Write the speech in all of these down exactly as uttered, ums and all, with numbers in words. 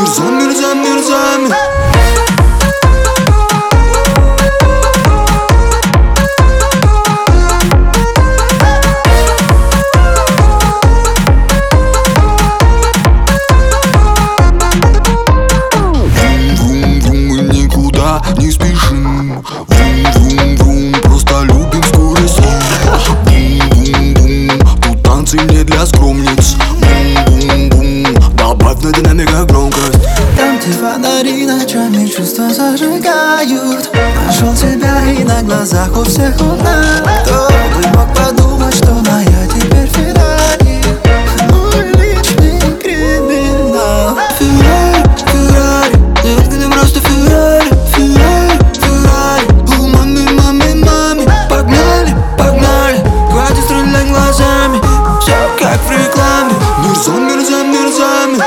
Мерзам, мерзам, мерзам. Не спешим, врум-врум-врум, просто любим скорость. Бум-бум-бум, тут танцы не для скромниц. Бум-бум-бум, добавь на динамиках громкость. Там, где фонари ночами чувства зажигают, нашел тебя и на глазах у всех луна. Кто бы мог подумать, что моя теперь Феррари, мой личный криминал. Феррари, Феррари, нет, ты просто Феррари. Как в рекламе. Мерзам, мерзам, мерзам.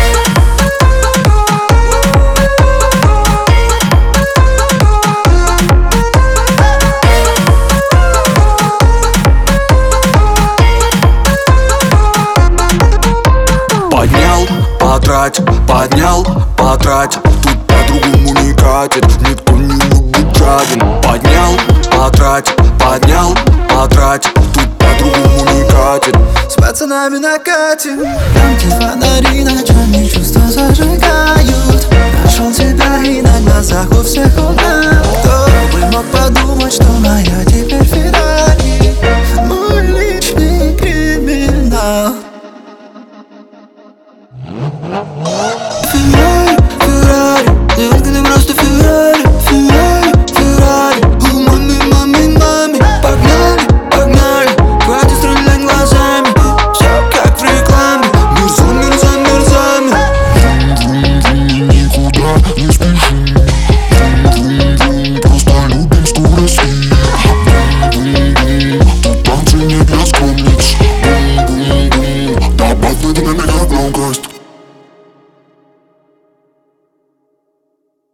Поднял, потрать, поднял, потрать. Тут по-другому не катит, никто не любит жаден. Поднял, потрать, поднял, потрать. Тут по-другому не катит. С пацанами накатим. Там, где фонари ночами чувства зажигают, нашел тебя и на глазах у всех луна. Кто бы мог подумать, что моя теперь